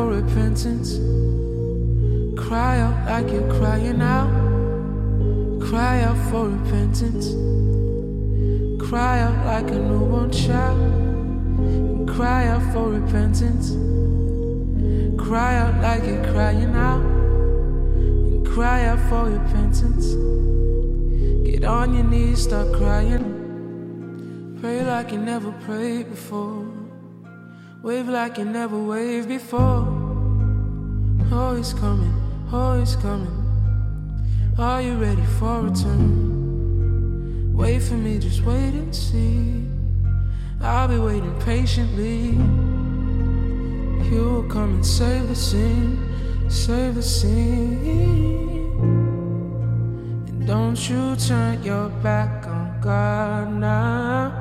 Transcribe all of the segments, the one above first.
for repentance. Cry out like you're crying out. Cry out for repentance. Cry out like a newborn child. And cry out for repentance. Cry out like you're crying out. And cry out for repentance. Get on your knees, start crying. Pray like you never prayed before. Wave like you never waved before. Oh, he's coming, oh, he's coming. Are you ready for a turn? Wait for me, just wait and see. I'll be waiting patiently. He will come and save the scene, save the scene. And don't you turn your back on God now.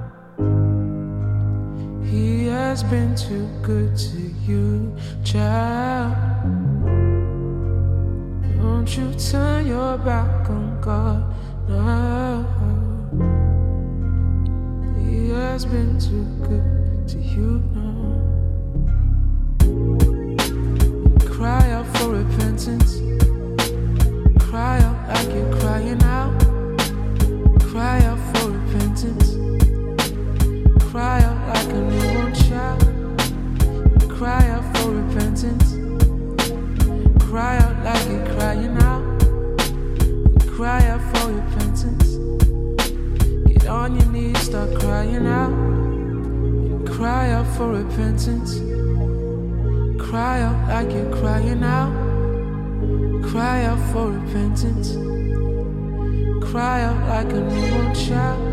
He has been too good to you, child. Don't you turn your back on God now. He has been too good to you now. Cry out for repentance. Cry out like you're crying out. Cry out for repentance. Cry out like a newborn child. Cry out for repentance. Cry out like you're crying out. Cry out for repentance. Get on your knees, start crying out. Cry out for repentance. Cry out like you're crying out. Cry out for repentance. Cry out like a newborn child.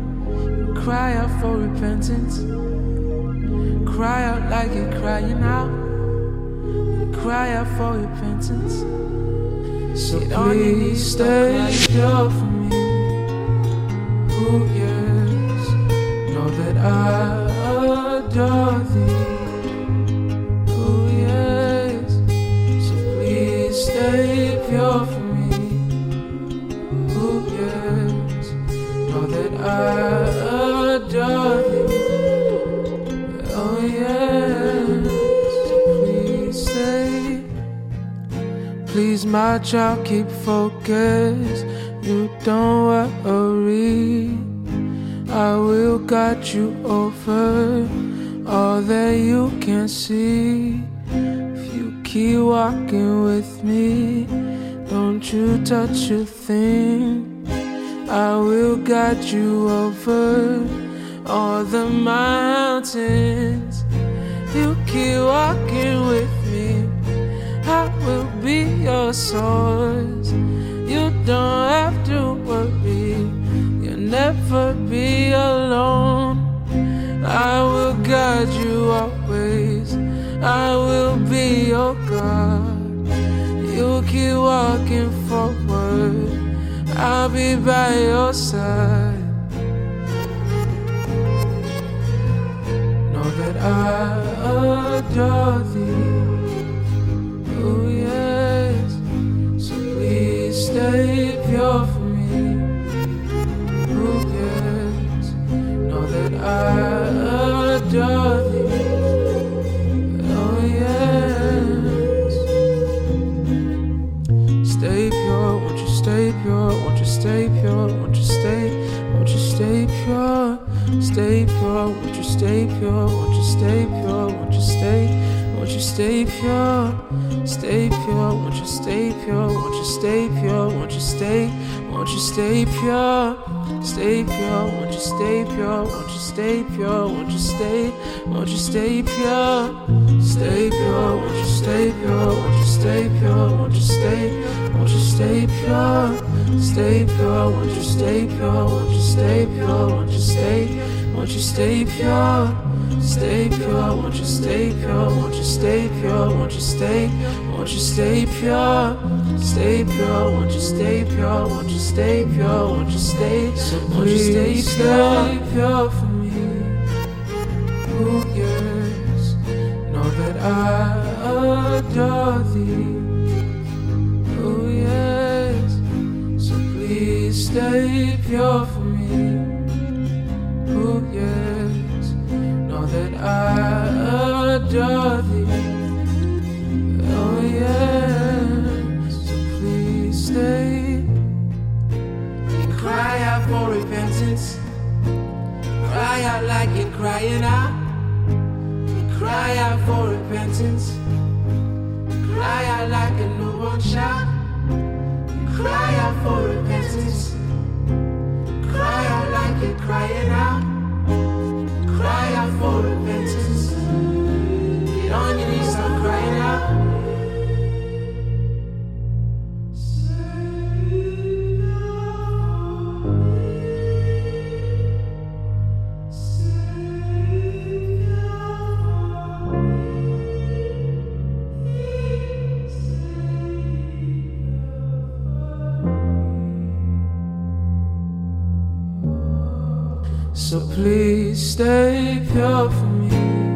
Cry out for repentance. Cry out like you're crying out. Cry out for repentance. So please stay pure for me. Who cares? Know that I adore thee. Oh yes. So please stay pure for me. Who cares? Know that I adore thee. Oh yes. So please stay. Please, my child, keep focus. You don't worry. I will guide you over all that you can see. If you keep walking with me, don't you touch a thing. I will guide you over all the mountains. You keep walking with me, I will be your source. You don't have to worry, you'll never be alone. I will guide you always, I will be your God. You keep walking forward, I'll be by your side. Know that I adore thee. Oh yes, so please stay pure for me. Who cares? Know that I adore thee. Oh yes. Stay pure, won't you stay pure? Won't you stay pure? Won't you stay? Won't you stay pure? Stay pure, won't you stay pure? Won't you stay pure? Won't you stay? Won't you stay pure? Stay pure, won't you stay pure? Won't you stay pure? Won't you stay? Won't you stay pure? Stay pure, won't you stay pure? Won't you stay pure? Won't you stay? Won't you stay pure? Stay pure, won't you stay pure? Won't you stay pure? Won't you stay? Won't you stay pure? Stay pure, won't you stay pure? Won't you stay pure? Won't you stay? Won't you stay pure? Stay pure, won't you stay pure? Won't you stay pure? Won't you stay? Won't you stay pure? Stay pure, won't you stay pure? Won't you stay pure? Won't you stay? Won't you stay pure for me? Who cares? Know that I adore thee. Oh yes, so please stay pure for me. Who cares? Know that I adore thee. one shout. Cry out for repentance. Cry out like you're crying out. Cry out for repentance. Get on your knees, start crying out. So please stay pure for me.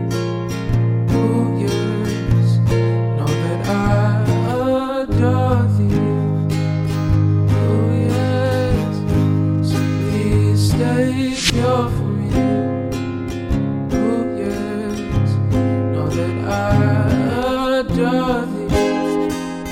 Oh yes, know that I adore thee. Oh yes, so please stay pure for me. Oh yes, know that I adore thee.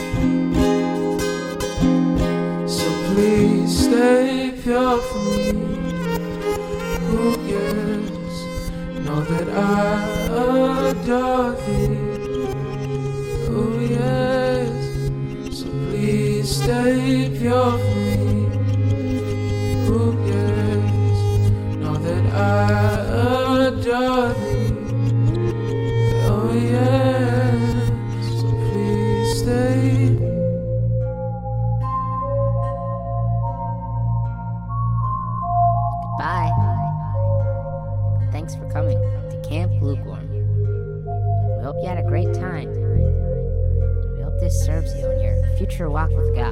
So please stay pure for me. Oh yes, know that I adore thee. Oh yes, so please stay pure for me. Oh yes, know that I adore thee. Oh yes, so please stay. Bye. Thanks for coming to Camp Lukewarm. We hope you had a great time. We hope this serves you on your future walk with God.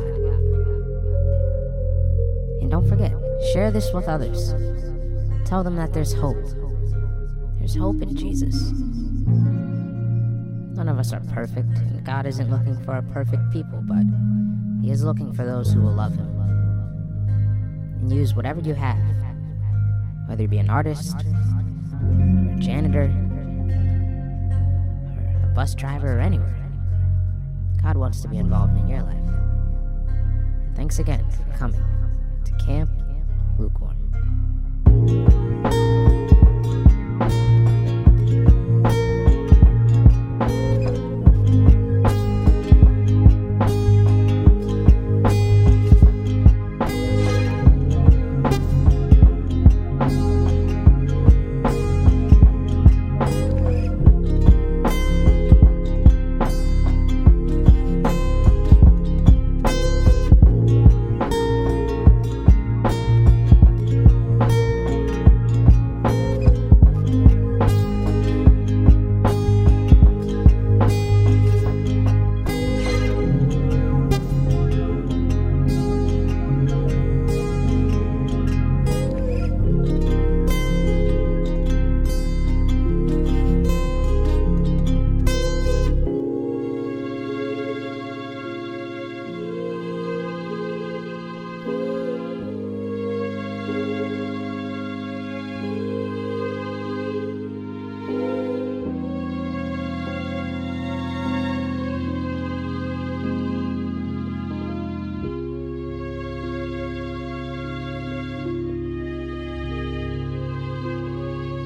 And don't forget, share this with others. Tell them that there's hope. There's hope in Jesus. None of us are perfect, and God isn't looking for a perfect people, but He is looking for those who will love Him. And use whatever you have, whether you be an artist, or a janitor, or a bus driver, or anywhere. God wants to be involved in your life. And thanks again for coming to Camp Lukewarm.